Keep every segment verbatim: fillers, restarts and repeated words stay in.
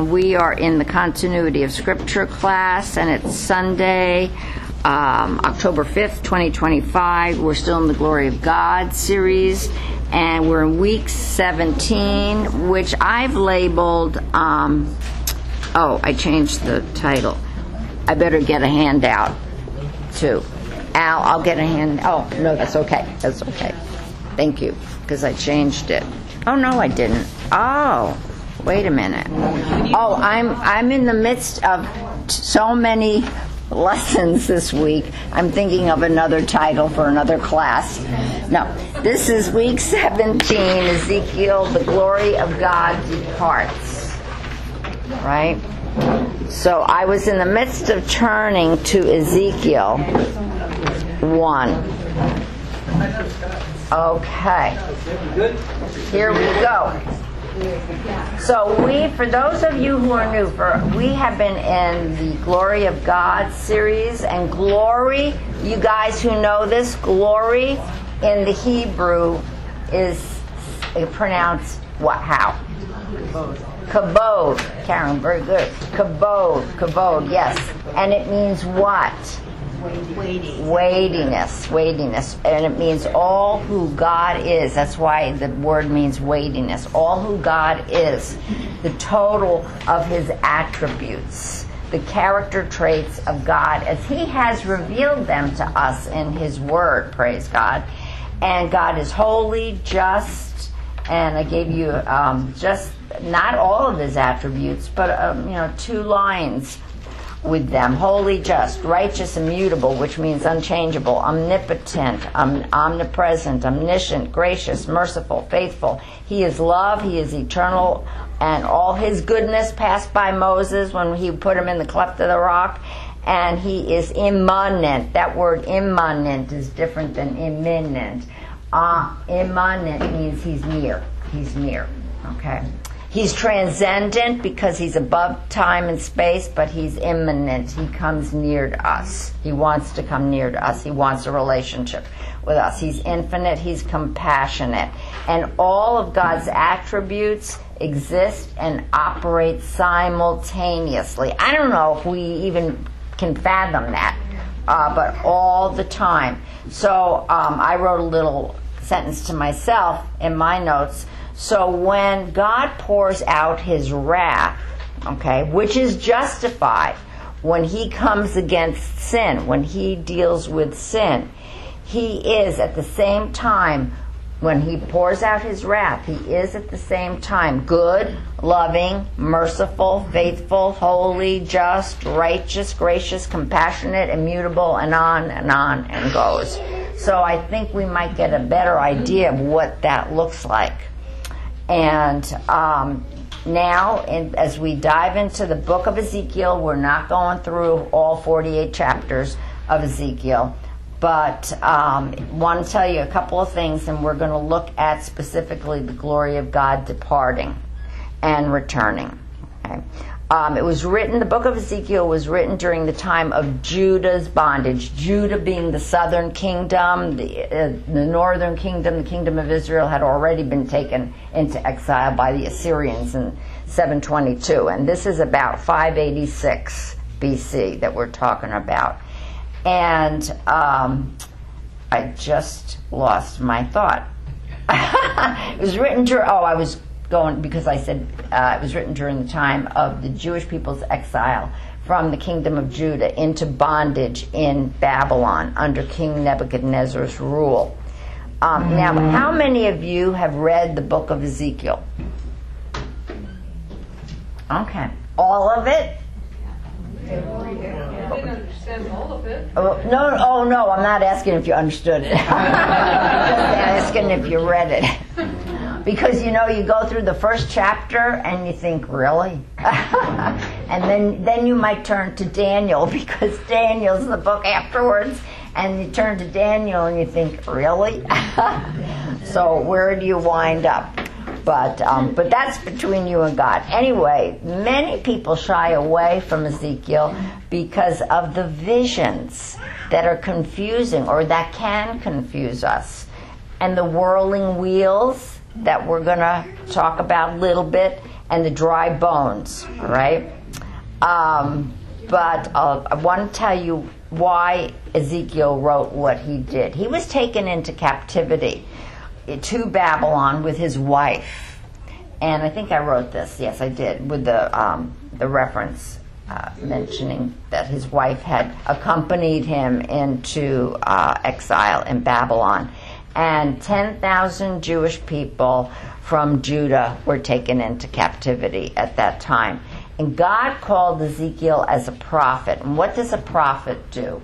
and we are in the Continuity of Scripture class, and it's Sunday, um, October fifth, twenty twenty-five. We're still in the Glory of God series, and we're in week seventeen, which I've labeled, um, oh, I changed the title. I better get a handout, too. Al, I'll get a hand. Oh, no, that's okay. That's okay. Thank you, because I changed it. Oh, no, I didn't. Oh, wait a minute. Oh, I'm I'm in the midst of so many lessons this week. I'm thinking of another title for another class. No, this is week seventeen, Ezekiel, the glory of God departs. Right? So I was in the midst of turning to Ezekiel one. Okay. Here we go. So we, for those of you who are new, for we have been in the Glory of God series, and glory, you guys who know this, glory in the Hebrew is pronounced what? How? Kabod. Karen, very good. Kabod, kabod, yes. And it means what? Weighty. Weightiness, weightiness. And it means all who God is. That's why the word means weightiness. All who God is. The total of his attributes. The character traits of God as he has revealed them to us in his word, praise God. And God is holy, just, and I gave you um, just not all of his attributes, but um, you know, two lines with them. Holy, just, righteous, immutable, which means unchangeable, omnipotent, um, omnipresent, omniscient, gracious, merciful, faithful. He is love, he is eternal, and all his goodness passed by Moses when he put him in the cleft of the rock. And he is immanent. That word immanent is different than imminent. Uh, immanent means he's near. He's near. Okay. He's transcendent because he's above time and space, but he's immanent. He comes near to us. He wants to come near to us. He wants a relationship with us. He's infinite. He's compassionate. And all of God's attributes exist and operate simultaneously. I don't know if we even can fathom that, uh, but all the time. So um, I wrote a little sentence to myself in my notes. So when God pours out his wrath, okay, which is justified, when he comes against sin, when he deals with sin, he is at the same time, when he pours out his wrath, he is at the same time good, loving, merciful, faithful, holy, just, righteous, gracious, compassionate, immutable, and on and on and goes. So I think we might get a better idea of what that looks like. And um, now, in, as we dive into the book of Ezekiel, we're not going through all forty-eight chapters of Ezekiel, but um, I want to tell you a couple of things, and we're going to look at specifically the glory of God departing and returning. Okay. Um, it was written, the book of Ezekiel was written during the time of Judah's bondage. Judah being the southern kingdom, the, uh, the northern kingdom, the kingdom of Israel had already been taken into exile by the Assyrians in seven twenty-two. And this is about five eighty-six B C that we're talking about. And um, I just lost my thought. It was written during, oh, I was going, because I said uh, it was written during the time of the Jewish people's exile from the kingdom of Judah into bondage in Babylon under King Nebuchadnezzar's rule. Um, now, how many of you have read the book of Ezekiel? Okay. All of it? I didn't understand all of it. Oh, no, oh no, I'm not asking if you understood it. I'm just asking if you read it. Because, you know, you go through the first chapter and you think, really? And then, then you might turn to Daniel, because Daniel's the book afterwards. And you turn to Daniel and you think, really? So where do you wind up? But um, but that's between you and God. Anyway, many people shy away from Ezekiel because of the visions that are confusing, or that can confuse us. And the whirling wheels that we're going to talk about a little bit, and the dry bones, all right? Um, but uh, I want to tell you why Ezekiel wrote what he did. He was taken into captivity to Babylon with his wife. And I think I wrote this, yes I did, with the, um, the reference uh, mentioning that his wife had accompanied him into uh, exile in Babylon. And ten thousand Jewish people from Judah were taken into captivity at that time. And God called Ezekiel as a prophet. And what does a prophet do?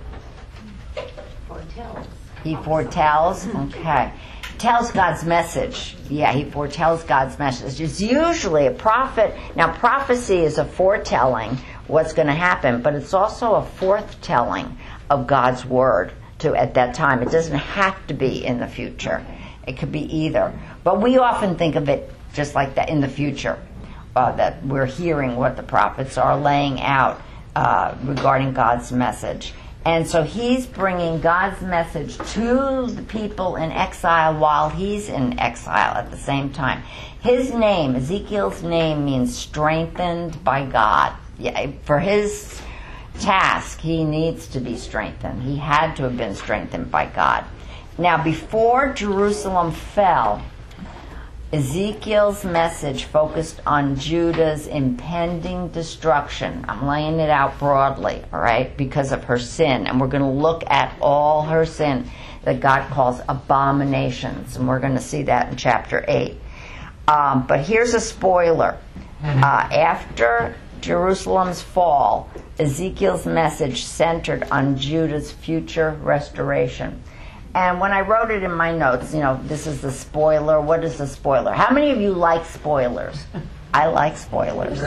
Foretells. He foretells? Okay. Tells God's message. Yeah, he foretells God's message. It's usually a prophet. Now, prophecy is a foretelling what's going to happen, but it's also a foretelling of God's word to at that time. It doesn't have to be in the future. It could be either. But we often think of it just like that in the future, uh, that we're hearing what the prophets are laying out uh, regarding God's message. And so he's bringing God's message to the people in exile while he's in exile at the same time. His name, Ezekiel's name, means strengthened by God. Yeah, for his task, he needs to be strengthened. He had to have been strengthened by God. Now, before Jerusalem fell, Ezekiel's message focused on Judah's impending destruction. I'm laying it out broadly, all right, because of her sin. And we're going to look at all her sin that God calls abominations. And we're going to see that in chapter eight. Um, but here's a spoiler. Uh, after Jerusalem's fall, Ezekiel's message centered on Judah's future restoration. And when I wrote it in my notes, you know, this is the spoiler. What is the spoiler? How many of you like spoilers? I like spoilers.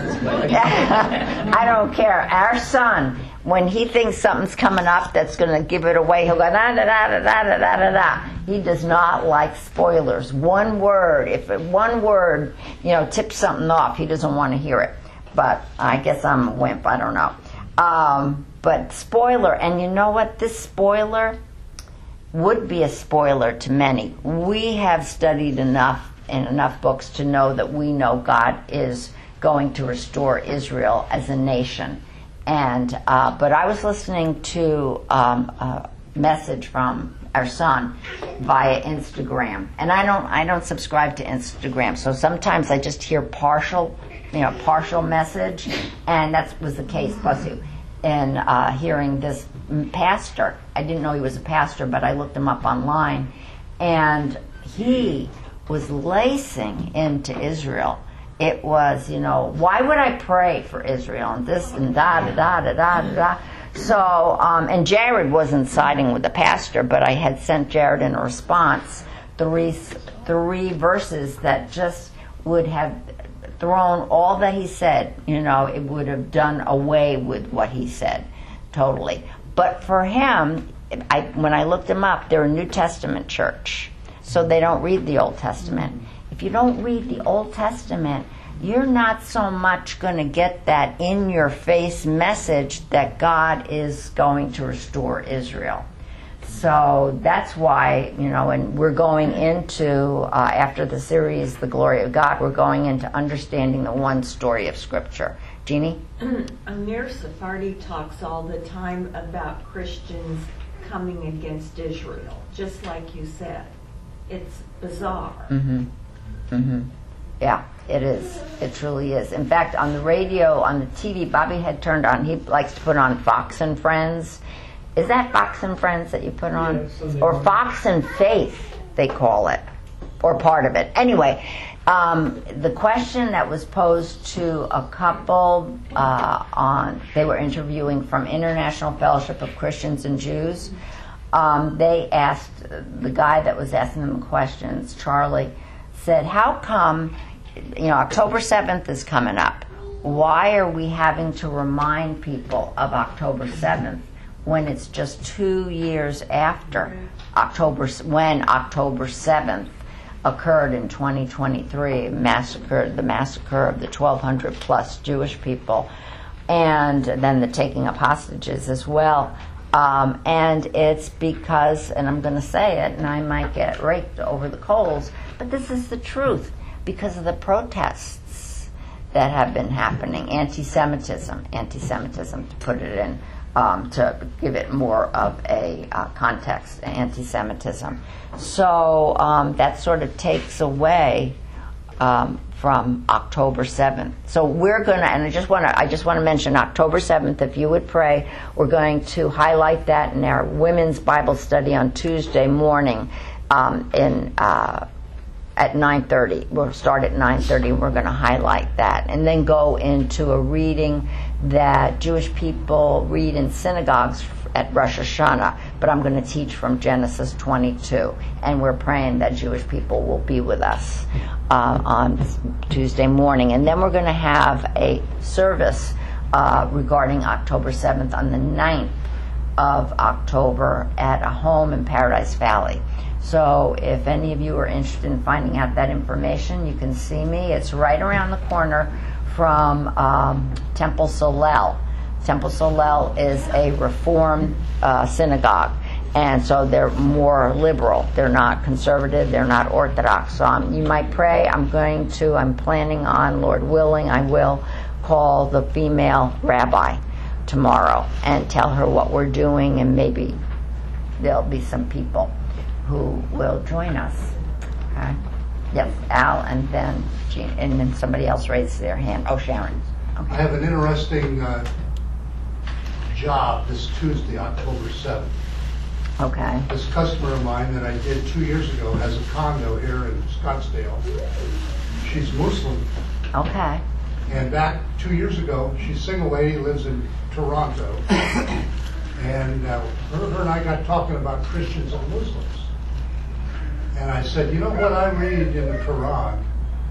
I don't care. Our son, when he thinks something's coming up that's going to give it away, he'll go, da da da da da da da da da. He does not like spoilers. One word, if it, one word, you know, tips something off, he doesn't want to hear it. But I guess I'm a wimp. I don't know. Um, but spoiler, and you know what? This spoiler would be a spoiler to many. We have studied enough in enough books to know that we know God is going to restore Israel as a nation. And uh, but I was listening to um, a message from our son via Instagram, and I don't I don't subscribe to Instagram, so sometimes I just hear partial, you know, partial message, and that was the case, bless you, in uh, hearing this pastor. I didn't know he was a pastor, but I looked him up online, and he was lacing into Israel. It was, you know, why would I pray for Israel and this and da da da da da da da. So, um, and Jared wasn't siding with the pastor, but I had sent Jared in a response three three verses that just would have thrown all that he said. You know, it would have done away with what he said totally. But for him, I, when I looked him up, they're a New Testament church, so they don't read the Old Testament. If you don't read the Old Testament, you're not so much going to get that in-your-face message that God is going to restore Israel. So that's why, you know, and we're going into, uh, after the series, The Glory of God, we're going into understanding the one story of Scripture. Jeannie? Amir Sephardi talks all the time about Christians coming against Israel, just like you said. It's bizarre. Mm-hmm. Mm-hmm. Yeah, it is. It truly is. In fact, on the radio, on the T V, Bobby had turned on, he likes to put on Fox and Friends. Is that Fox and Friends that you put on? Yeah, or Fox and Faith, they call it. Or part of it. Anyway, um, the question that was posed to a couple uh, on, they were interviewing from International Fellowship of Christians and Jews. Um, they asked, the guy that was asking them questions, Charlie, said, how come, you know, October seventh is coming up. Why are we having to remind people of October seventh when it's just two years after October, when October seventh occurred in twenty twenty-three, massacred, the massacre of the twelve hundred plus Jewish people, and then the taking of hostages as well. Um, and it's because, and I'm going to say it, and I might get raked over the coals, but this is the truth, because of the protests that have been happening. Anti-Semitism, anti-Semitism, to put it in, um, to give it more of a uh, context, anti-Semitism. So um, that sort of takes away um, from October seventh. So we're going to, and I just want to, I just want to mention October seventh, if you would pray, we're going to highlight that in our women's Bible study on Tuesday morning um, in uh, at nine thirty. We'll start at nine thirty, and we're going to highlight that, and then go into a reading that Jewish people read in synagogues at Rosh Hashanah, but I'm going to teach from Genesis twenty-two, and we're praying that Jewish people will be with us uh, on Tuesday morning. And then we're going to have a service uh, regarding October seventh on the ninth of October at a home in Paradise Valley. So if any of you are interested in finding out that information, you can see me. It's right around the corner from um, Temple Solel. Temple Solel is a Reformed uh, synagogue, and so they're more liberal. They're not conservative. They're not Orthodox. So um, you might pray. I'm going to, I'm planning on, Lord willing, I will call the female rabbi tomorrow and tell her what we're doing, and maybe there'll be some people who will join us. Okay? Yes, Al, and then Jean, and then somebody else raised their hand. Oh, Sharon. Okay. I have an interesting uh, job this Tuesday, October seventh. Okay. This customer of mine that I did two years ago has a condo here in Scottsdale. She's Muslim, Okay. and back two years ago, she's a single lady, lives in Toronto, and uh, her, her and I got talking about Christians and Muslims. And I said, you know what I read in the Quran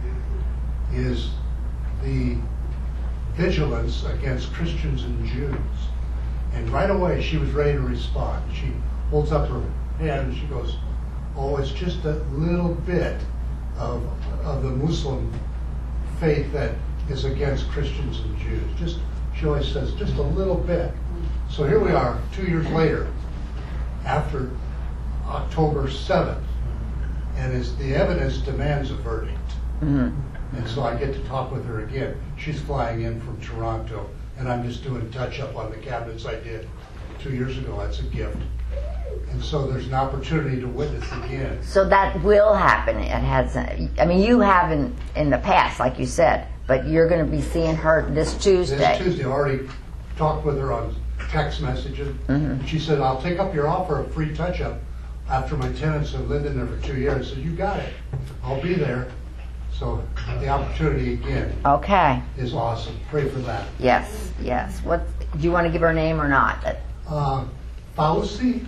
is the vigilance against Christians and Jews. And right away she was ready to respond. She holds up her hand and she goes, oh, it's just a little bit of, of the Muslim faith that is against Christians and Jews. Just, she always says, just a little bit. So here we are, two years later, after October seventh, and as the evidence demands a verdict. Mm-hmm. And so I get to talk with her again. She's flying in from Toronto, and I'm just doing touch-up on the cabinets I did two years ago. That's a gift. And so there's an opportunity to witness again. So that will happen. It has. I mean, you haven't in the past, like you said, but you're going to be seeing her this Tuesday. This Tuesday, I already talked with her on text messaging. Mm-hmm. She said, I'll take up your offer of free touch-up after my tenants have lived in there for two years. I said, you got it. I'll be there. So the opportunity again Okay. is awesome. Pray for that. Yes, yes. What do you want to give her name or not? Uh, Fauci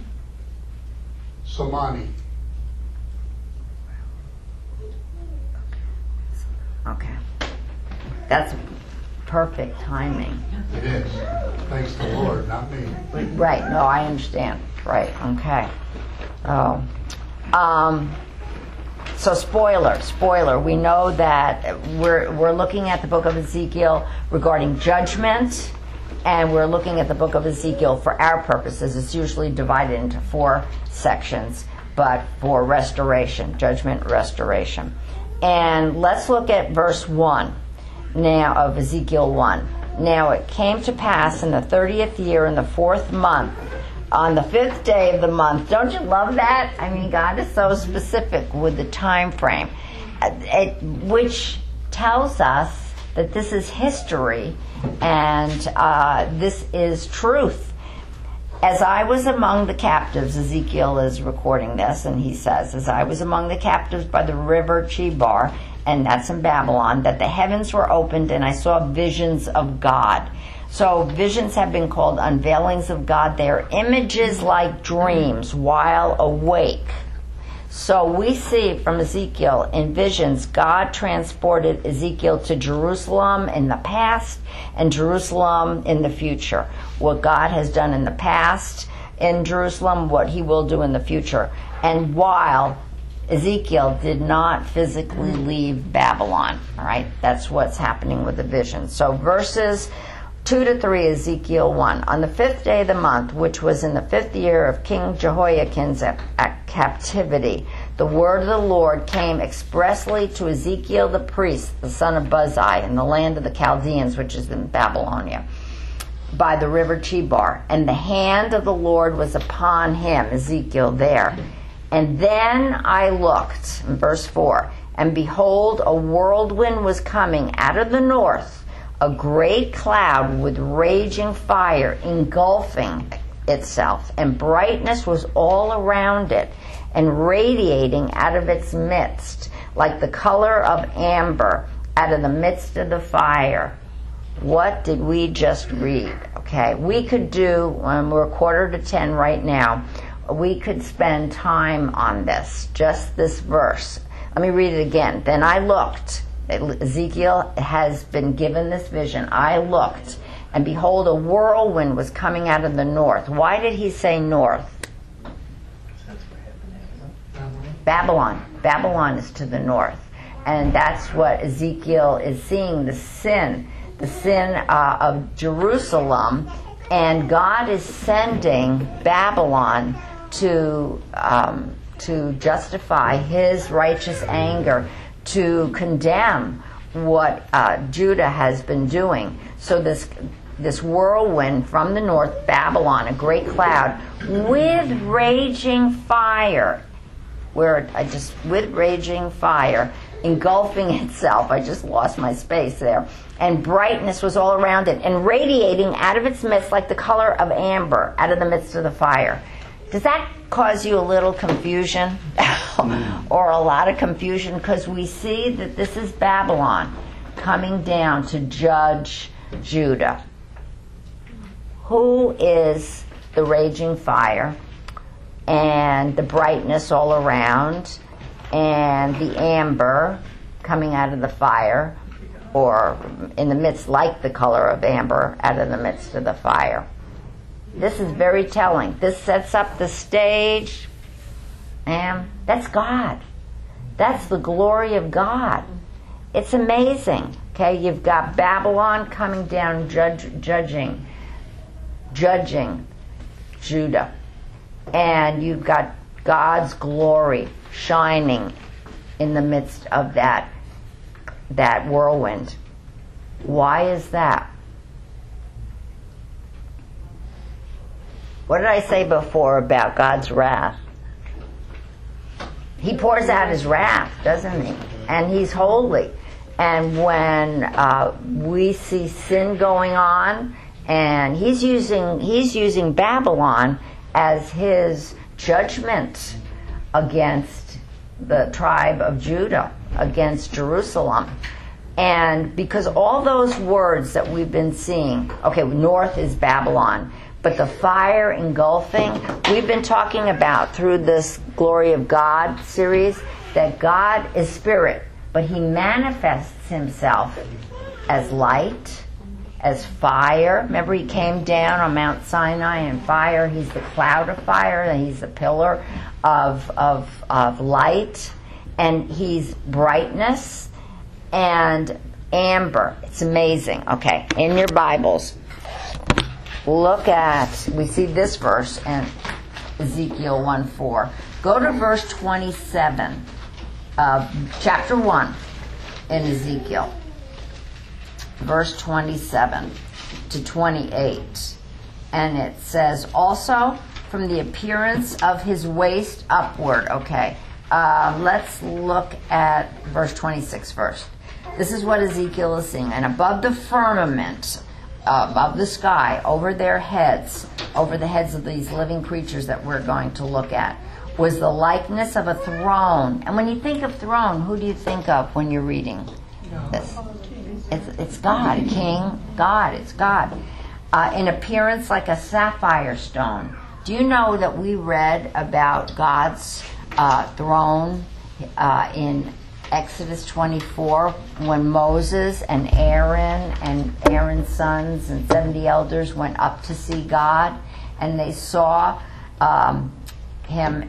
Somani. Okay. That's perfect timing. It is. Thanks to the Lord, not me. Right. No, I understand. Right. Okay. Oh. Um, so spoiler, spoiler. We know that we're we're looking at the book of Ezekiel regarding judgment, and we're looking at the book of Ezekiel for our purposes. It's usually divided into four sections, but for restoration, judgment, restoration. And let's look at verse one now of Ezekiel one. Now it came to pass in the thirtieth year in the fourth month, on the fifth day of the month. Don't you love that? I mean, God is so specific with the time frame, it, which tells us that this is history and uh, this is truth. As I was among the captives, Ezekiel is recording this, and he says, as I was among the captives by the river Chebar, and that's in Babylon, that the heavens were opened and I saw visions of God. So visions have been called unveilings of God. They are images like dreams while awake. So we see from Ezekiel in visions, God transported Ezekiel to Jerusalem in the past and Jerusalem in the future. What God has done in the past in Jerusalem, what he will do in the future. And while Ezekiel did not physically leave Babylon, all right? That's what's happening with the vision. So verses two to three, Ezekiel one. On the fifth day of the month, which was in the fifth year of King Jehoiakim's captivity, the word of the Lord came expressly to Ezekiel the priest, the son of Buzi, in the land of the Chaldeans, which is in Babylonia, by the river Chebar. And the hand of the Lord was upon him, Ezekiel, there. And then I looked, in verse four, and behold, a whirlwind was coming out of the north, a great cloud with raging fire engulfing itself, and brightness was all around it, and radiating out of its midst, like the color of amber out of the midst of the fire. What did we just read? Okay, we could do, um, we're a quarter to ten right now, we could spend time on this, just this verse. Let me read it again. Then I looked. Ezekiel has been given this vision. I looked, and behold, a whirlwind was coming out of the north. Why did he say north? Babylon. Babylon is to the north. And that's what Ezekiel is seeing, the sin, the sin uh, of Jerusalem. And God is sending Babylon to um, to justify his righteous anger, to condemn what uh, Judah has been doing. So this this whirlwind from the north, Babylon, a great cloud, with raging fire, where I just with raging fire engulfing itself. I just lost my space there. And brightness was all around it, and radiating out of its midst like the color of amber out of the midst of the fire. Does that cause you a little confusion? Or a lot of confusion? Because we see that this is Babylon coming down to judge Judah. Who is the raging fire and the brightness all around and the amber coming out of the fire, or in the midst, like the color of amber out of the midst of the fire? This is very telling. This sets up the stage, and that's God. That's the glory of God. It's amazing. Okay, you've got Babylon coming down, judge, judging, judging Judah, and you've got God's glory shining in the midst of that that whirlwind. Why is that? What did I say before about God's wrath? He pours out his wrath, doesn't he? And he's holy. And when uh, we see sin going on, and he's using he's using Babylon as his judgment against the tribe of Judah, against Jerusalem. And because all those words that we've been seeing, okay, north is Babylon, but the fire engulfing, we've been talking about through this Glory of God series, that God is spirit, but he manifests himself as light, as fire. Remember, he came down on Mount Sinai in fire. He's the cloud of fire, and he's the pillar of, of, of light, and he's brightness and amber. It's amazing. Okay, in your Bibles, look at, we see this verse in Ezekiel one four. Go to verse twenty-seven, uh, chapter one in Ezekiel. Verse twenty-seven to twenty-eight. And it says, also from the appearance of his waist upward. Okay, uh, let's look at verse twenty-six first. This is what Ezekiel is seeing. And above the firmament, uh, above the sky, over their heads, over the heads of these living creatures that we're going to look at, was the likeness of a throne. And when you think of throne, who do you think of when you're reading this? It's, it's God, King, God, it's God. Uh, in appearance like a sapphire stone. Do you know that we read about God's uh, throne uh, in Exodus twenty-four, when Moses and Aaron and Aaron's sons and seventy elders went up to see God, and they saw um, him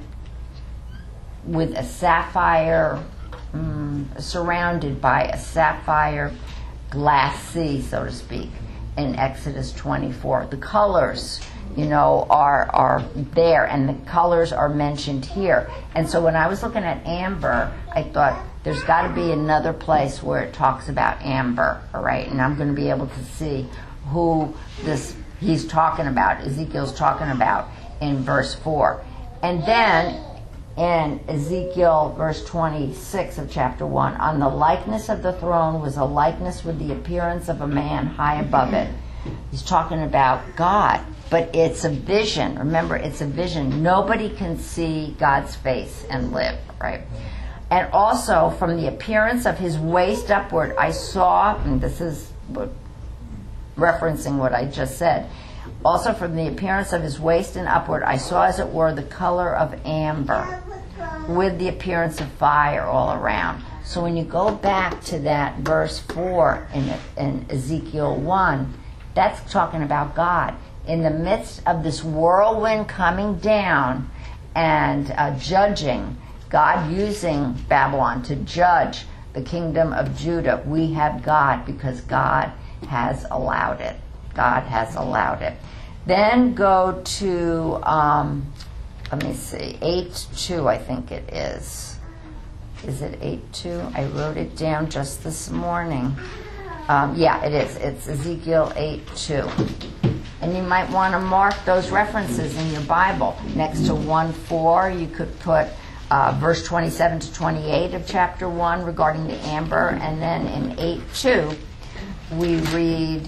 with a sapphire, um, surrounded by a sapphire glass sea, so to speak, in Exodus twenty-four. The colors you know, are are there, and the colors are mentioned here. And so when I was looking at amber, I thought there's got to be another place where it talks about amber, all right? And I'm going to be able to see who this he's talking about, Ezekiel's talking about in verse four. And then in Ezekiel verse twenty-six of chapter one, on the likeness of the throne was a likeness with the appearance of a man high above it. He's talking about God, but it's a vision. Remember, it's a vision. Nobody can see God's face and live, right? And also, from the appearance of his waist upward, I saw, and this is what, referencing what I just said, also from the appearance of his waist and upward, I saw, as it were, the color of amber, with the appearance of fire all around. So when you go back to that verse four in, in Ezekiel one, that's talking about God. In the midst of this whirlwind coming down and uh, judging, God using Babylon to judge the kingdom of Judah, we have God because God has allowed it. God has allowed it. Then go to, um, let me see, eight two, I think it is. Is it eight two? I wrote it down just this morning. Um, yeah, it is. It's Ezekiel eight two. And you might want to mark those references in your Bible. Next to one four, you could put uh, verse twenty-seven to twenty-eight of chapter one regarding the amber. And then in eight two, we read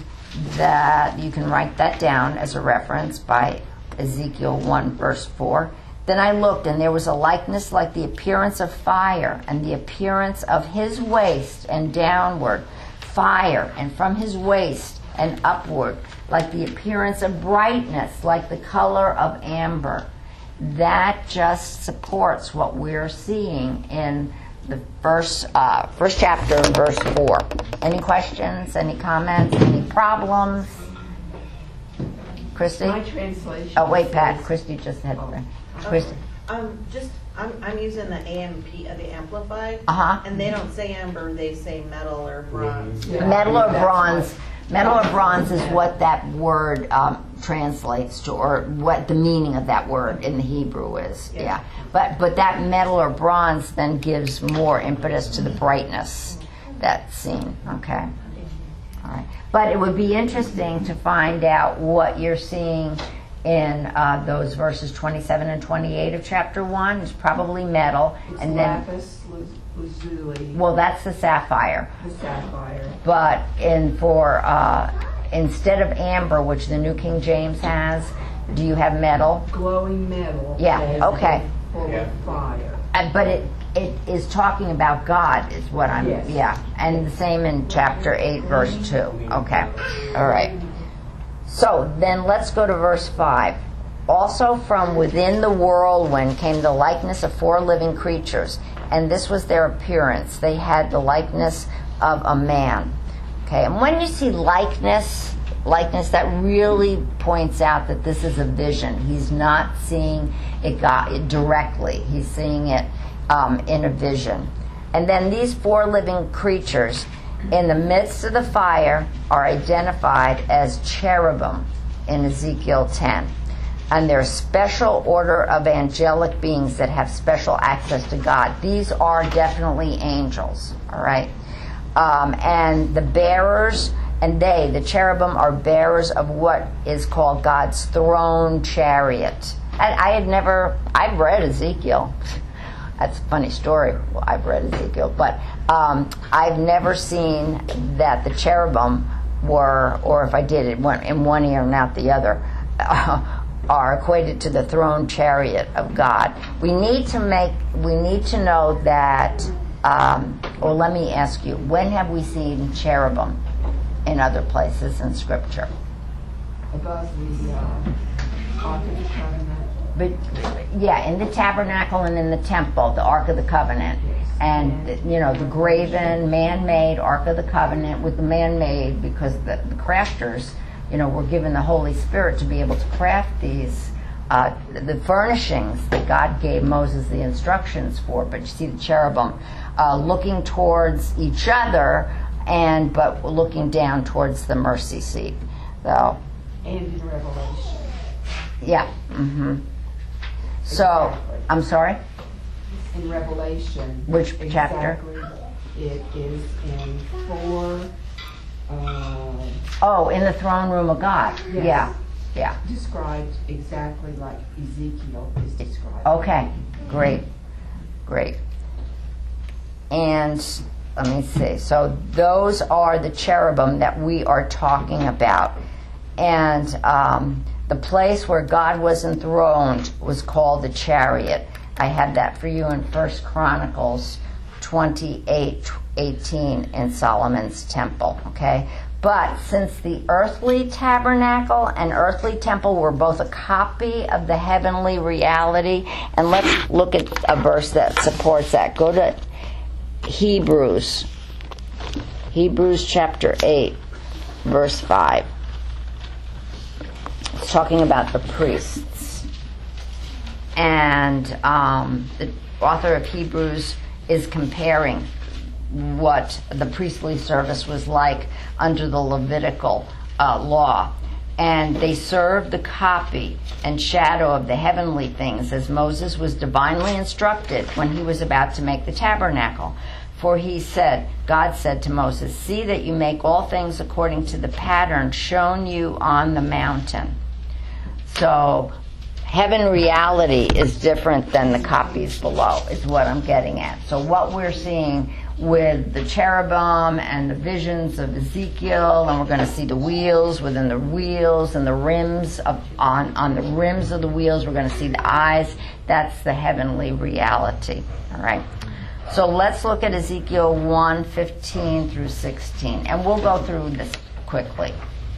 that, you can write that down as a reference by Ezekiel one verse four. Then I looked, and there was a likeness like the appearance of fire, and the appearance of his waist and downward, fire, and from his waist and upward, like the appearance of brightness, like the color of amber. That just supports what we're seeing in the first uh, first chapter, verse four. Any questions? Any comments? Any problems? Christy? My translation. Oh, wait, Pat. Christy just had oh. Christy. Um, just I'm I'm using the A M P, uh, the amplified, Uh-huh. and they don't say amber; they say metal or bronze. Yeah. Metal or bronze. Metal or bronze is what that word um, translates to, or what the meaning of that word in the Hebrew is. Yeah. yeah. But but that metal or bronze then gives more impetus to the brightness that's seen. Okay. All right. But it would be interesting to find out what you're seeing in uh, those verses twenty-seven and twenty-eight of chapter one. Is probably metal, It's and then lapis lazuli. well, that's the sapphire. The sapphire. But in for uh, instead of amber, which the New King James has, do you have metal? Glowing metal. Yeah, that is okay. Full Yeah. of fire. Uh, but it it is talking about God, is what I'm. Yes. Yeah, and the same in chapter eight, verse two. Okay, all right. So then let's go to verse five. Also from within the whirlwind came the likeness of four living creatures, and this was their appearance. They had the likeness of a man. Okay, and when you see likeness, likeness, that really points out that this is a vision. He's not seeing it God directly. He's seeing it um, in a vision. And then these four living creatures in the midst of the fire are identified as cherubim in Ezekiel ten. And they're a special order of angelic beings that have special access to God. These are definitely angels, all right? Um, and the bearers, and they, the cherubim, are bearers of what is called God's throne chariot. And I had never, I've read Ezekiel. That's a funny story. Well, I've read Ezekiel, but um, I've never seen that the cherubim were, or if I did, it went in one ear and out the other, uh, are equated to the throne chariot of God. We need to make, we need to know that, um, or let me ask you, when have we seen cherubim in other places in Scripture? Above the uh, Ark of the Covenant. But yeah, in the tabernacle and in the temple, the Ark of the Covenant, and you know the graven, man-made Ark of the Covenant with the man-made, because the, the crafters, you know, were given the Holy Spirit to be able to craft these, uh, the furnishings that God gave Moses the instructions for. But you see the cherubim uh, looking towards each other, and but looking down towards the mercy seat. So, And in Revelation. Yeah. Mm-hmm. So, Exactly. I'm sorry? In Revelation. Which chapter? Exactly. It is in four, uh, Oh, in the throne room of God. Yes. Yeah. Yeah. described exactly like Ezekiel is described. Okay. Great. Great. And let me see. So those are the cherubim that we are talking about. And um, the place where God was enthroned was called the chariot. I have that for you in First Chronicles twenty-eight eighteen in Solomon's temple. Okay? But since the earthly tabernacle and earthly temple were both a copy of the heavenly reality, and let's look at a verse that supports that. Go to Hebrews. Hebrews chapter eight, verse five. It's talking about the priests. And um, the author of Hebrews is comparing what the priestly service was like under the Levitical uh, law. And they served the copy and shadow of the heavenly things, as Moses was divinely instructed when he was about to make the tabernacle. For he said, God said to Moses, see that you make all things according to the pattern shown you on the mountain. So heaven reality is different than the copies below, is what I'm getting at. So what we're seeing with the cherubim and the visions of Ezekiel, and we're going to see the wheels within the wheels and the rims of, on, on the rims of the wheels, we're going to see the eyes. That's the heavenly reality. All right. So let's look at Ezekiel one fifteen through sixteen, and we'll go through this quickly.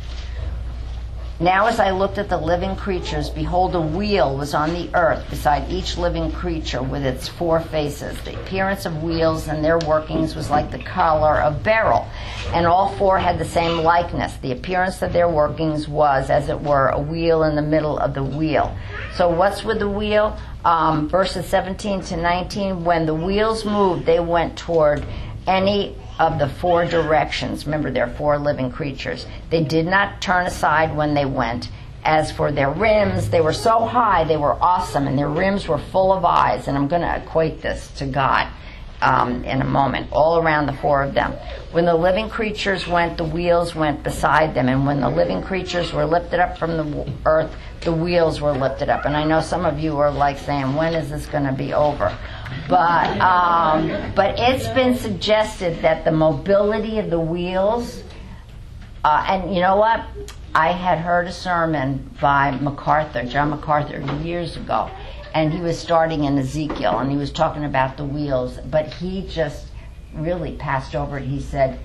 Now as I looked at the living creatures, behold, a wheel was on the earth beside each living creature with its four faces. The appearance of wheels and their workings was like the color of beryl, and all four had the same likeness. The appearance of their workings was, as it were, a wheel in the middle of the wheel. So what's with the wheel? Um, verses seventeen to nineteen, when the wheels moved, they went toward any of the four directions. Remember, there are four living creatures. They did not turn aside when they went. As for their rims, they were so high, they were awesome, and their rims were full of eyes. And I'm going to equate this to God um, in a moment, all around the four of them. When the living creatures went, the wheels went beside them. And when the living creatures were lifted up from the earth, the wheels were lifted up. And I know some of you are like saying, when is this going to be over? But um, but it's been suggested that the mobility of the wheels, uh, and you know what? I had heard a sermon by MacArthur, John MacArthur, years ago, and he was starting in Ezekiel, and he was talking about the wheels, but he just really passed over it. He said,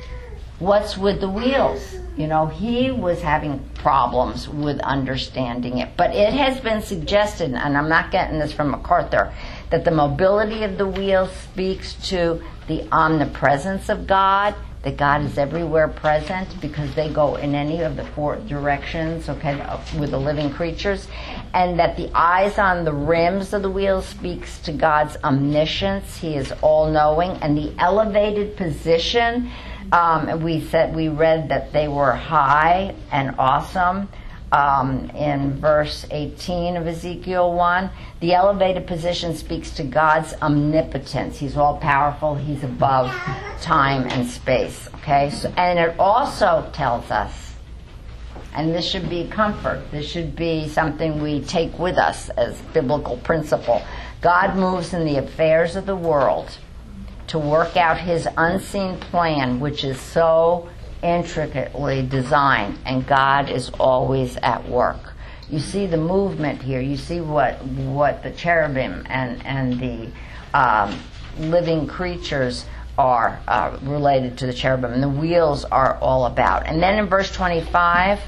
what's with the wheels? You know, he was having problems with understanding it. But it has been suggested, and I'm not getting this from MacArthur, that the mobility of the wheels speaks to the omnipresence of God, that God is everywhere present because they go in any of the four directions, okay, with the living creatures, and that the eyes on the rims of the wheels speaks to God's omniscience. He is all-knowing, and the elevated position, um, we said we read that they were high and awesome. Um, in verse eighteen of Ezekiel one, the elevated position speaks to God's omnipotence. He's all powerful. He's above time and space. Okay, so, and it also tells us, and this should be comfort. This should be something we take with us as biblical principle. God moves in the affairs of the world to work out His unseen plan, which is so intricately designed, and God is always at work. You see the movement here. You see what what the cherubim and and the um, living creatures are uh, related to the cherubim, and the wheels are all about. And then in verse twenty-five,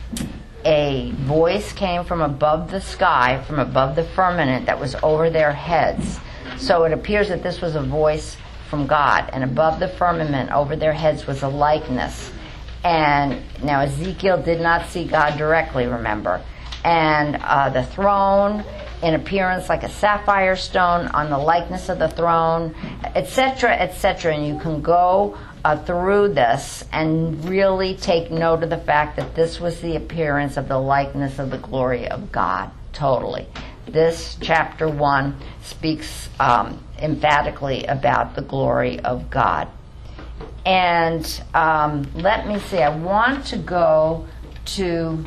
a voice came from above the sky, from above the firmament that was over their heads. So it appears that this was a voice from God, and above the firmament over their heads was a likeness. And now Ezekiel did not see God directly, remember. And uh, the throne, in appearance like a sapphire stone, on the likeness of the throne, et cetera, et cetera. And you can go uh, through this and really take note of the fact that this was the appearance of the likeness of the glory of God, totally. This chapter one speaks um, emphatically about the glory of God. And um, let me see, I want to go to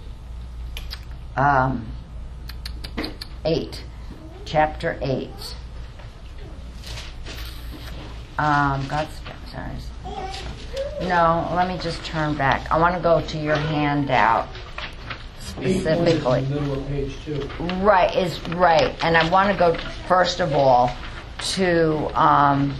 um, eight, chapter eight. Um, God's, sorry. No, let me just turn back. I want to go to your handout specifically. In the middle of page two. Right, is right. And I want to go first of all to um,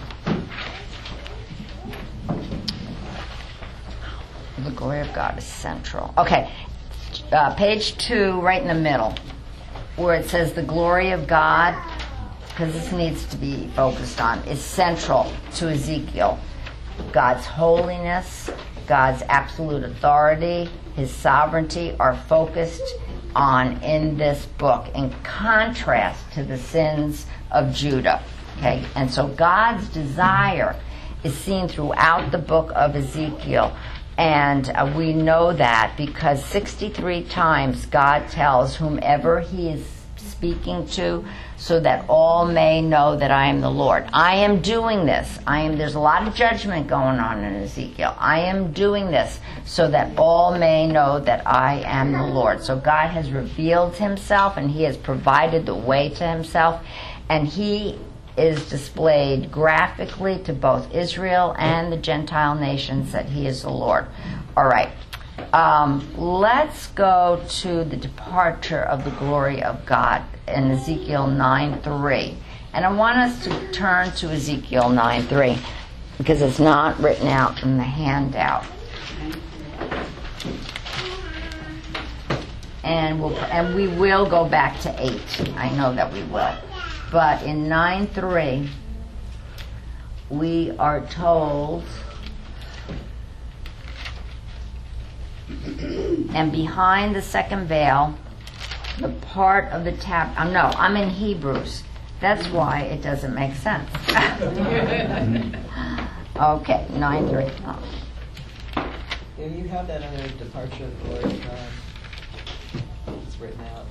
the glory of God is central. Okay, uh, page two, right in the middle, where it says the glory of God, because this needs to be focused on, is central to Ezekiel. God's holiness, God's absolute authority, His sovereignty are focused on in this book, in contrast to the sins of Judah. Okay, and so God's desire is seen throughout the book of Ezekiel, and uh, we know that because sixty-three times God tells whomever He is speaking to, so that all may know that I am the Lord. I am doing this. I am. There's a lot of judgment going on in Ezekiel. I am doing this so that all may know that I am the Lord. So God has revealed Himself, and He has provided the way to Himself, and He is displayed graphically to both Israel and the Gentile nations that He is the Lord. All right. Um, let's go to the departure of the glory of God in Ezekiel nine three. And I want us to turn to Ezekiel nine three because it's not written out in the handout. And we'll, and we will go back to eight. I know that we will. But in nine three, we are told, and behind the second veil, the part of the tab. Oh, no, I'm in Hebrews. That's why it doesn't make sense. Okay, nine three. Oh. Yeah, you have that under departure of the glory of God. It's written out.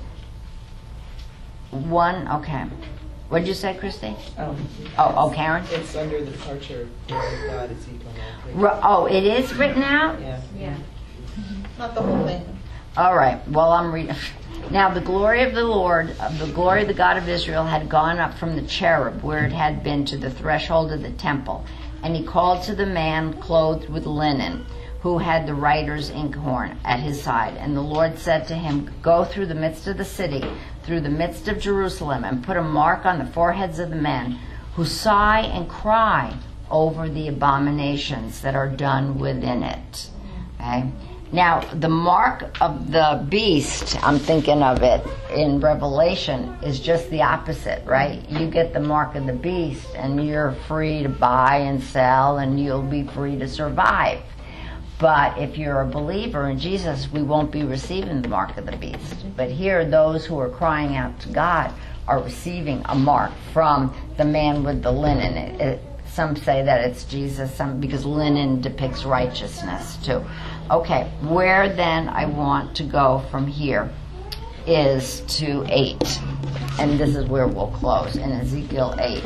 One. Okay. What did you say, Christy? Oh, Oh, oh, Karen. it's under the departure of the glory of God. Ezekiel nine. R- oh, it is written out. Yeah. Yeah. Not the whole thing. All right. Well, I'm reading. Now the glory of the Lord, of the glory of the God of Israel, had gone up from the cherub where it had been to the threshold of the temple, and He called to the man clothed with linen, who had the writer's inkhorn at his side. And the Lord said to him, "Go through the midst of the city, through the midst of Jerusalem, and put a mark on the foreheads of the men who sigh and cry over the abominations that are done within it." Okay. Now, the mark of the beast, I'm thinking of it in Revelation, is just the opposite, right? You get the mark of the beast, and you're free to buy and sell, and you'll be free to survive. But if you're a believer in Jesus, we won't be receiving the mark of the beast. But here, those who are crying out to God are receiving a mark from the man with the linen. It, it, some say that it's Jesus, some because linen depicts righteousness too. Okay, where then I want to go from here is to eight. And this is where we'll close, in Ezekiel eight.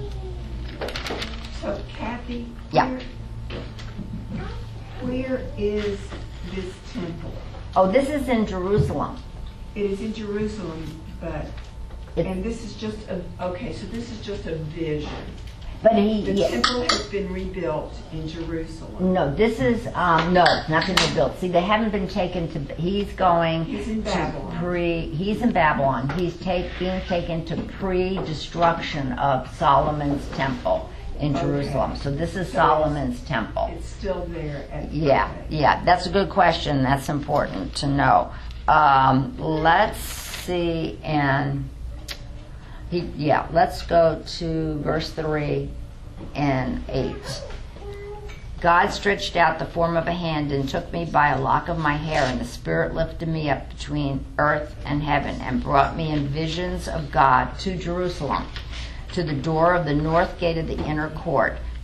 So Kathy, Yeah. where, where is this temple? Oh, this is in Jerusalem. It is in Jerusalem, but, It- and this is just a, okay, so this is just a vision. But he, The yeah, temple has been rebuilt in Jerusalem. no, this is, um, no, it's not going to be built. See, they haven't been taken to, he's going He's in to Babylon. pre, he's in Babylon. He's take, being taken to pre-destruction of Solomon's temple in Okay. Jerusalem. So this is So Solomon's temple. It's still there at Yeah, yeah, that's a good question. That's important to know. Um, let's see, and he, yeah, let's go to verse three and eight. God stretched out the form of a hand and took me by a lock of my hair, and the Spirit lifted me up between earth and heaven and brought me in visions of God to Jerusalem, to the door of the north gate of the inner court.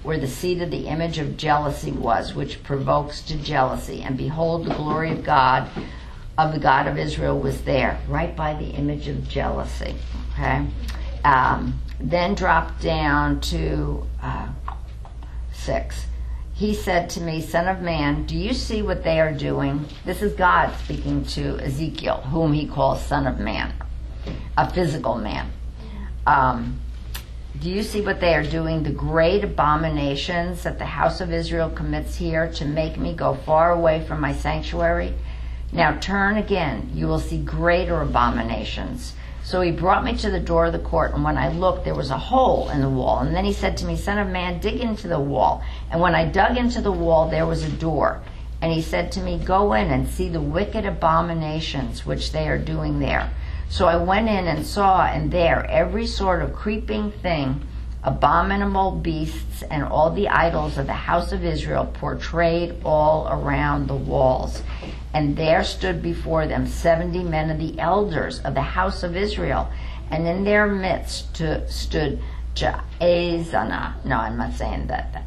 where the seat of the image of jealousy was, which provokes to jealousy. And behold, the glory of God, of the God of Israel, was there, right by the image of jealousy. Okay? Um, then drop down to uh, six. He said to me, Son of man, do you see what they are doing? This is God speaking to Ezekiel, whom he calls Son of Man, a physical man. Um, do you see what they are doing, the great abominations that the house of Israel commits here to make me go far away from my sanctuary? Now turn again, you will see greater abominations. So he brought me to the door of the court, and when I looked, there was a hole in the wall. And then he said to me, Son of man, dig into the wall. And when I dug into the wall, there was a door. And he said to me, go in and see the wicked abominations which they are doing there. So I went in and saw, and there every sort of creeping thing, abominable beasts, and all the idols of the house of Israel portrayed all around the walls. And there stood before them seventy men of the elders of the house of Israel, and in their midst to, stood Jaazaniah. No, I'm not saying that.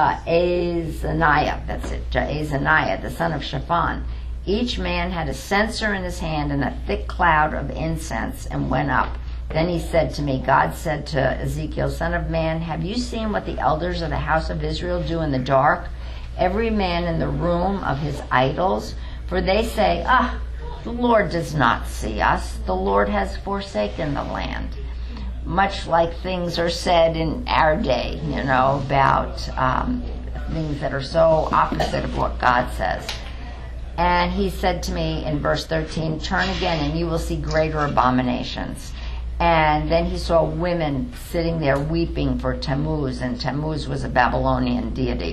Jaazaniah, that's it, Jaazaniah, the son of Shaphan. Each man had a censer in his hand and a thick cloud of incense, and went up. Then he said to me, God said to Ezekiel, Son of man, have you seen what the elders of the house of Israel do in the dark? Every man in the room of his idols. For they say, ah, the Lord does not see us. The Lord has forsaken the land. Much like things are said in our day, you know, about um, things that are so opposite of what God says. And he said to me in verse thirteen, turn again and you will see greater abominations. And then he saw women sitting there weeping for Tammuz, and Tammuz was a Babylonian deity.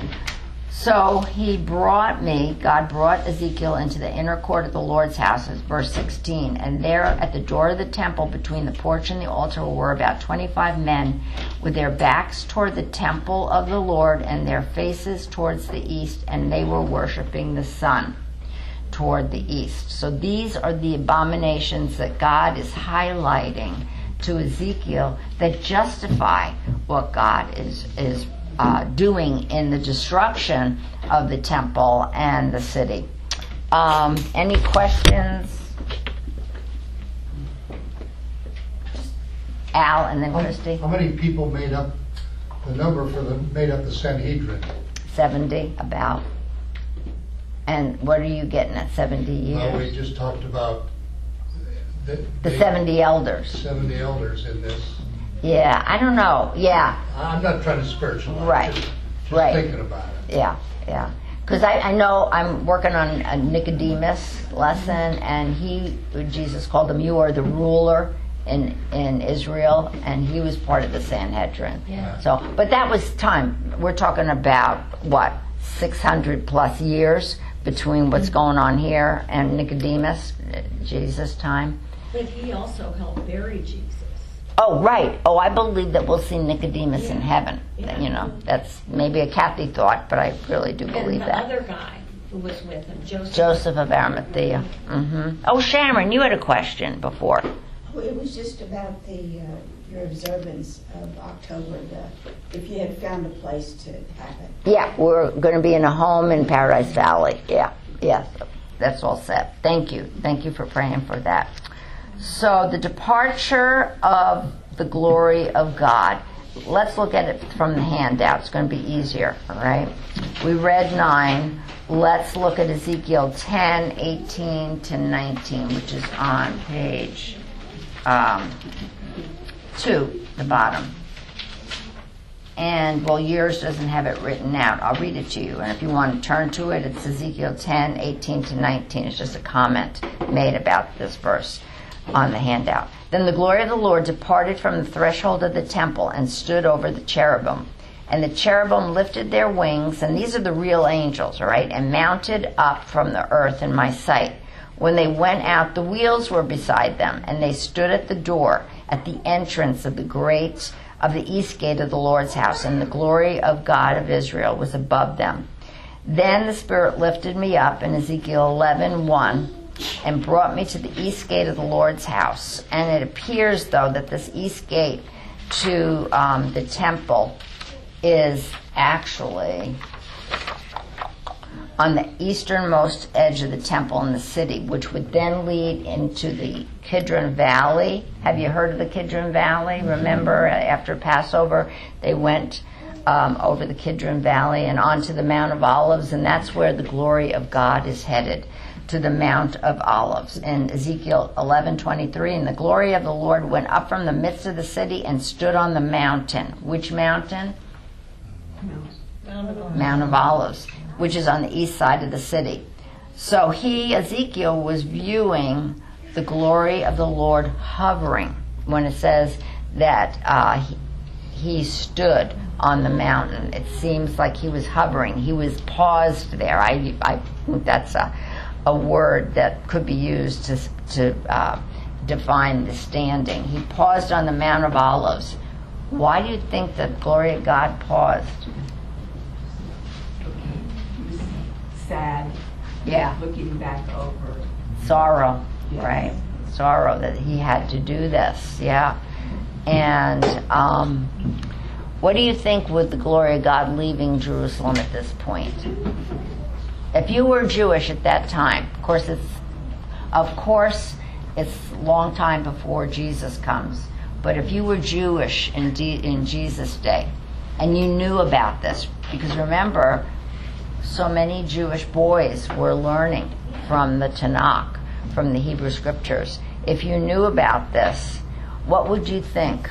So he brought me, God brought Ezekiel into the inner court of the Lord's house, verse sixteen, and there at the door of the temple between the porch and the altar were about twenty-five men with their backs toward the temple of the Lord and their faces towards the east, and they were worshiping the sun toward the east. So these are the abominations that God is highlighting to Ezekiel that justify what God is is Uh, doing in the destruction of the temple and the city. Um, any questions? Al and then How- Christy. How many people made up the number for the, made up the Sanhedrin? seventy, about. And what are you getting at, seventy Well, we years? just talked about the, The the seventy elders. seventy elders in this. Yeah, I don't know. Yeah, I'm not trying to spiritualize. Right, Just, just right. thinking about it. yeah, yeah. Because I, I know I'm working on a Nicodemus lesson, and he, Jesus called him, you are the ruler in in Israel, and he was part of the Sanhedrin. Yeah. So, but that was time. We're talking about what, six hundred plus years between what's going on here and Nicodemus, Jesus' time. But he also helped bury Jesus. Oh, right. Oh, I believe that we'll see Nicodemus in Yeah. heaven. Yeah. You know, that's maybe a Kathy thought, but I really do believe And the that. other guy who was with him, Joseph. Joseph of Arimathea. hmm Oh, Sharon, you had a question before. Well, it was just about the uh, your observance of October. The, if you had found a place to have it. Yeah, we're going to be in a home in Paradise Valley. Yeah, yeah, that's all set. Thank you. Thank you for praying for that. So the departure of the glory of God. Let's look at it from the handout. It's going to be easier, all right? We read nine. Let's look at Ezekiel ten, eighteen to nineteen, which is on page um, two, the bottom. And, well, yours doesn't have it written out. I'll read it to you. And if you want to turn to it, it's Ezekiel ten, eighteen to nineteen. It's just a comment made about this verse on the handout. Then the glory of the Lord departed from the threshold of the temple and stood over the cherubim. And the cherubim lifted their wings, and these are the real angels, all right, and mounted up from the earth in my sight. When they went out, the wheels were beside them, and they stood at the door, at the entrance of the great, of the east gate of the Lord's house, and the glory of God of Israel was above them. Then the Spirit lifted me up in Ezekiel eleven one, and brought me to the east gate of the Lord's house. And it appears, though, that this east gate to um, the temple is actually on the easternmost edge of the temple in the city, which would then lead into the Kidron Valley. Have you heard of the Kidron Valley? Remember, after Passover, they went um, over the Kidron Valley and onto the Mount of Olives, and that's where the glory of God is headed, to the Mount of Olives. In Ezekiel eleven twenty-three, and the glory of the Lord went up from the midst of the city and stood on the mountain. Which mountain? Mount of Olives, which is on the east side of the city. So he, Ezekiel, was viewing the glory of the Lord hovering when it says that uh, he, he stood on the mountain. It seems like he was hovering. He was paused there. I, I think that's a, a word that could be used to, to uh, define the standing. He paused on the Mount of Olives. Why do you think the glory of God paused? Sad. Yeah. Looking back over. Sorrow, Yes. right? Sorrow that he had to do this, yeah. And um, what do you think with the glory of God leaving Jerusalem at this point? If you were Jewish at that time, of course it's, of course it's a long time before Jesus comes. But if you were Jewish in, D, in Jesus' day, and you knew about this, because remember, so many Jewish boys were learning from the Tanakh, from the Hebrew Scriptures. If you knew about this, what would you think?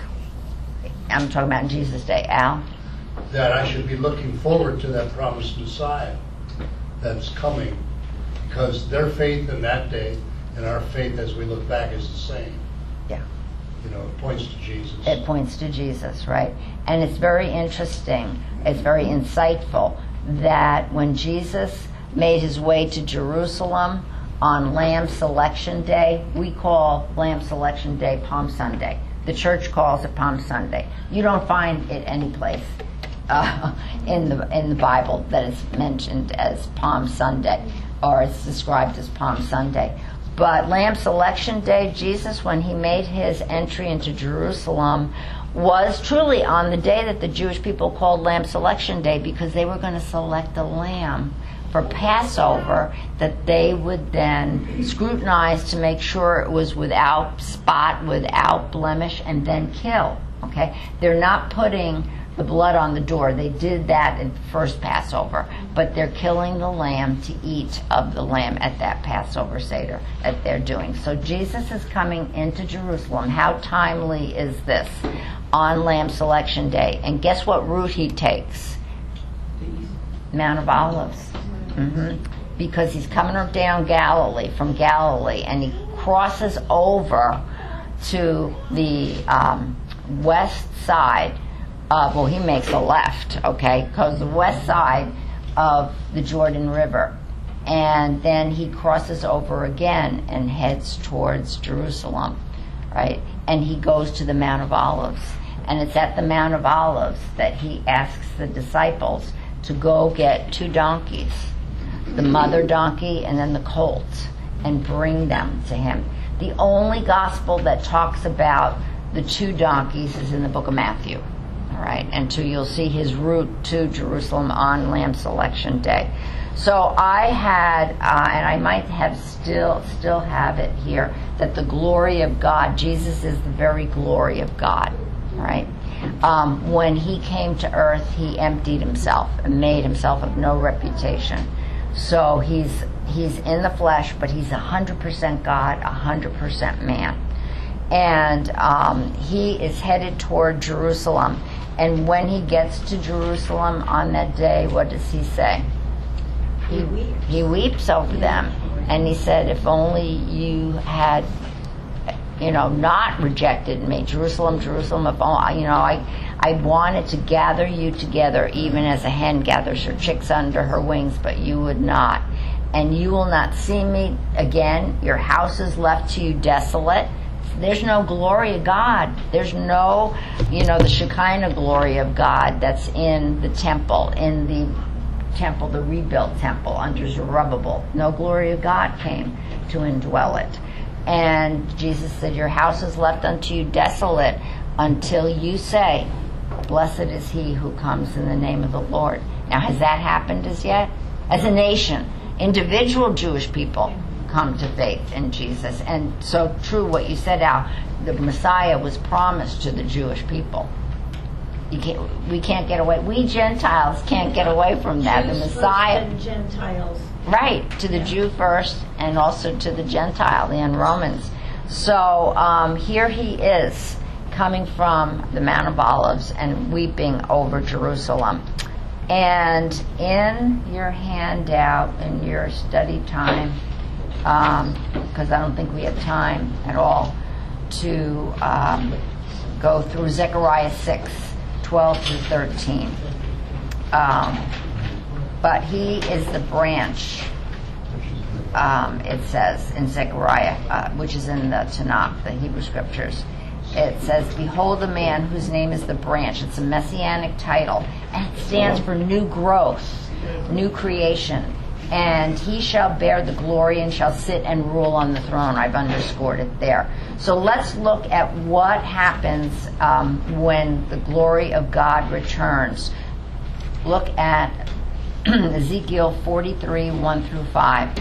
I'm talking about in Jesus' day. Al? That I should be looking forward to that promised Messiah that's coming, because their faith in that day and our faith as we look back is the same. Yeah. You know, it points to Jesus. It points to Jesus, right? And it's very interesting, it's very insightful that when Jesus made his way to Jerusalem on Lamb Selection Day, we call Lamb Selection Day Palm Sunday. The church calls it Palm Sunday. You don't find it any place uh, in the in the Bible that is mentioned as Palm Sunday, or it's described as Palm Sunday. But Lamb Selection Day, Jesus, when he made his entry into Jerusalem, was truly on the day that the Jewish people called Lamb Selection Day, because they were going to select a lamb for Passover that they would then scrutinize to make sure it was without spot, without blemish, and then kill. Okay? They're not putting the blood on the door. They did that in the first Passover, but they're killing the lamb to eat of the lamb at that Passover Seder that they're doing. So Jesus is coming into Jerusalem. How timely is this? On Lamb Selection Day. And guess what route he takes? Mount of Olives. Mm-hmm. Because he's coming down Galilee, from Galilee, and he crosses over to the um, west side. Uh, well, he makes a left, okay, because the west side of the Jordan River. And then he crosses over again and heads towards Jerusalem, right? And he goes to the Mount of Olives. And it's at the Mount of Olives that he asks the disciples to go get two donkeys, the mother donkey and then the colt, and bring them to him. The only gospel that talks about the two donkeys is in the book of Matthew. All right, and so you'll see his route to Jerusalem on Lamb Selection Day. So I had, uh, and I might have still still have it here, that the glory of God, Jesus is the very glory of God. All right. Um, when he came to earth, he emptied himself and made himself of no reputation. So he's he's in the flesh, but he's one hundred percent God, one hundred percent man. And um, he is headed toward Jerusalem. And when he gets to Jerusalem on that day, what does he say? He, he weeps over them. And he said, if only you had, you know, not rejected me. Jerusalem, Jerusalem, if only, you know, I, I wanted to gather you together, even as a hen gathers her chicks under her wings, but you would not. And you will not see me again. Your house is left to you desolate. There's no glory of God. There's no, you know, the Shekinah glory of God that's in the temple, in the temple, the rebuilt temple under Zerubbabel. No glory of God came to indwell it. And Jesus said, your house is left unto you desolate until you say, blessed is he who comes in the name of the Lord. Now, has that happened as yet? As a nation, individual Jewish people come to faith in Jesus. And so true what you said, Al, the Messiah was promised to the Jewish people. You can't, we can't get away. We Gentiles can't get away from that. Jews the Messiah, first and Gentiles. right, to the Jew first, and also to the Gentile in Romans. So um, here he is, coming from the Mount of Olives and weeping over Jerusalem. And in your handout, in your study time, because um, I don't think we have time at all to um, go through Zechariah six, twelve through thirteen. Um, but he is the branch, um, it says in Zechariah, uh, which is in the Tanakh, the Hebrew Scriptures. It says, behold the man whose name is the branch. It's a messianic title, and it stands for new growth, new creation. And he shall bear the glory and shall sit and rule on the throne. I've underscored it there. So let's look at what happens um, when the glory of God returns. Look at Ezekiel forty-three, one through five.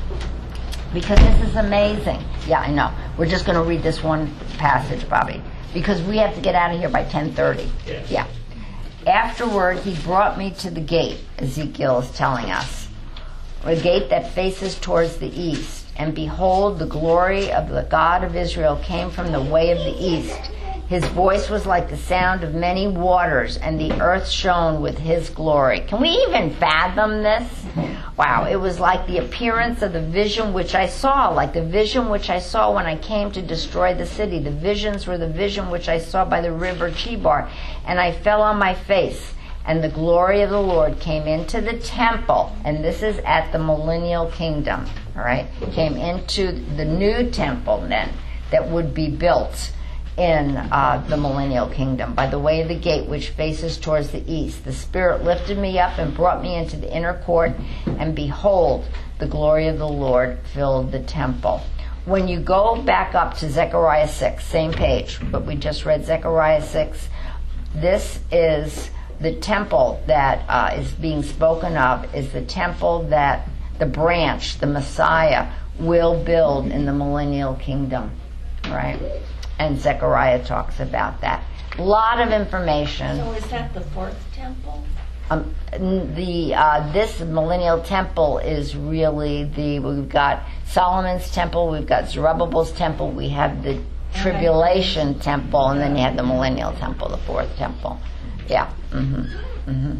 Because this is amazing. Yeah, I know. We're just going to read this one passage, Bobby, because we have to get out of here by ten thirty. Yes. Yeah. Afterward, he brought me to the gate, Ezekiel is telling us, a gate that faces towards the east. And behold, the glory of the God of Israel came from the way of the east. His voice was like the sound of many waters, and the earth shone with his glory. Can we even fathom this? Wow, it was like the appearance of the vision which I saw, like the vision which I saw when I came to destroy the city. The visions were the vision which I saw by the river Chebar, and I fell on my face. And the glory of the Lord came into the temple, and this is at the millennial kingdom, all right? Came into the new temple then that would be built in uh, the millennial kingdom by the way of the gate which faces towards the east. The Spirit lifted me up and brought me into the inner court, and behold, the glory of the Lord filled the temple. When you go back up to Zechariah six, same page, but we just read Zechariah six, this is the temple that uh, is being spoken of, is the temple that the branch, the Messiah, will build in the millennial kingdom, right? And Zechariah talks about that. A lot of information. So is that the fourth temple? Um, the uh, this millennial temple is really the, we've got Solomon's temple, we've got Zerubbabel's temple, we have the tribulation temple, and then you have the millennial temple, the fourth temple. Yeah. Mm-hmm. Mm-hmm.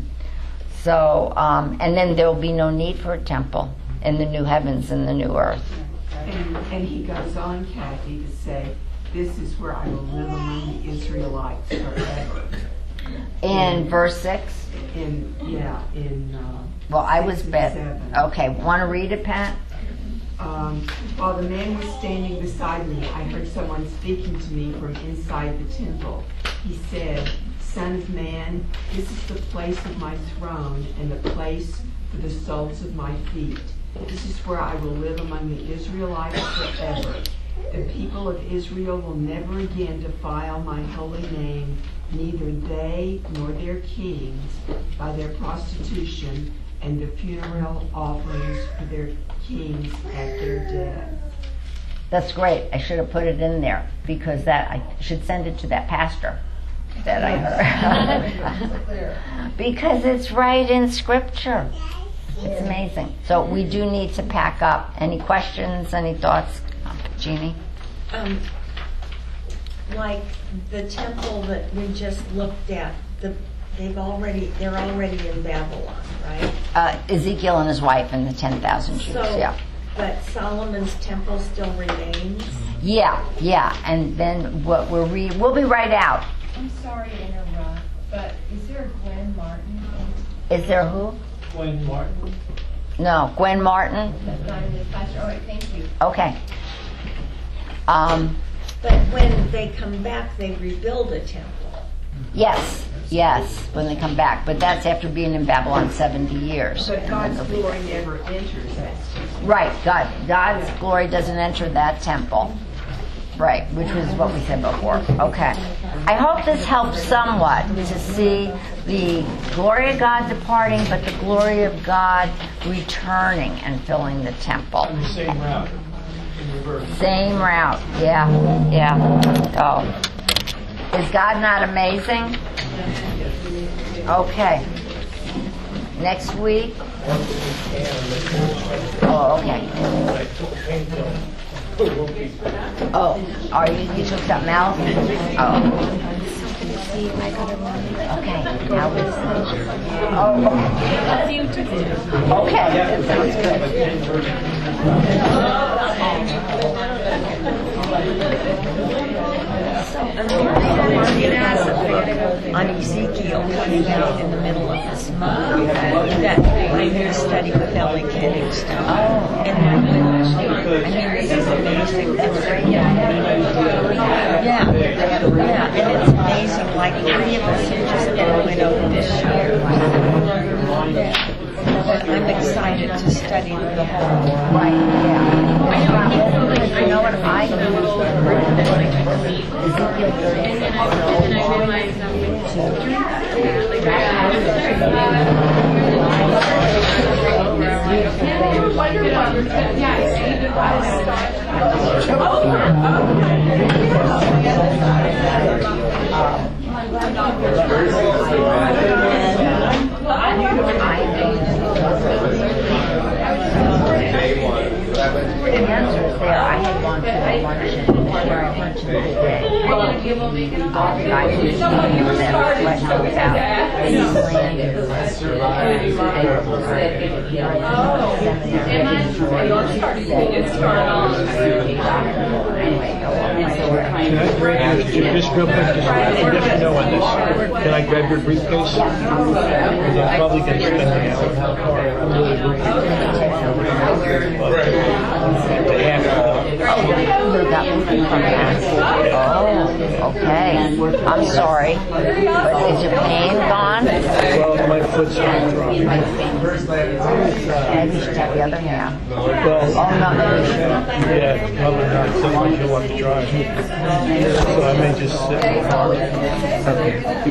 So, um, and then there will be no need for a temple in the new heavens and the new earth. And, and he goes on, Kathy, to say, this is where I will live among the Israelites forever. In verse six? In, yeah, in, uh, Well, I was six and bet. seven. Okay, want to read it, Pat? Um, while the man was standing beside me, I heard someone speaking to me from inside the temple. He said, Son of man, this is the place of my throne and the place for the soles of my feet. This is where I will live among the Israelites forever. The people of Israel will never again defile my holy name, neither they nor their kings, by their prostitution and the funeral offerings for their kings at their death. That's great. I should have put it in there because that I should send it to that pastor that I heard. Because it's right in Scripture. It's amazing. So we do need to pack up. Any questions? Any thoughts, Jeannie? Um, like the temple that we just looked at, the they've already they're already in Babylon, right? Uh, Ezekiel and his wife and the ten thousand Jews. So, yeah. But Solomon's temple still remains. Yeah, yeah. And then what we're re- we'll be right out. I'm sorry to interrupt, but is there a Gwen Martin? Is there who? Gwen Martin. No, Gwen Martin. That's not in the class. All right, thank you. Okay. Um, But when they come back, they rebuild a temple. yes, yes, when they come back. But that's after being in Babylon seventy years. But God's glory never enters that. Right, God, God's glory doesn't enter that temple. Right, which was what we said before. Okay. I hope this helps somewhat to see the glory of God departing, but the glory of God returning and filling the temple. On the same route, in reverse. Same route. Yeah, yeah. Oh. Is God not amazing? Okay. Next week. Oh, okay. Oh, are you, you took something else? Oh. Okay, now listen. Oh, okay, that sounds On Ezekiel coming out in the middle of this month, that I did a study with Ellie Kennington. Oh. And I mean, this is amazing. That's great. Yeah. Yeah. Yeah. And it's amazing. Like three of us have just went over this year. Yeah. But I'm excited to study the whole. right, yeah. I know what I do. The answer is there. I had gone to a luncheon, a sharing luncheon today. Um, I was talking with them about Queensland and Can I grab your, just real quick, just, just to know on this, can I grab your briefcase? Because I'm probably going to spend the hour. I'm really looking Oh, okay. I'm sorry. But is your pain gone? Well, my foot's not throbbing. Maybe you should have the other hand. Well, Oh, no. yeah, probably not. Sometimes you'll want to try. So I may just sit.